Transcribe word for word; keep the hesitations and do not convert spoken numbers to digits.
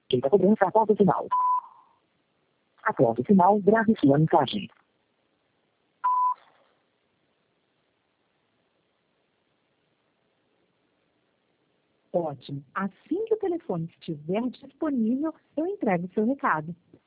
Feita a cobrança após o sinal. Após o sinal, grave sua mensagem. Ótimo. Assim que o telefone estiver disponível, eu entrego o seu recado.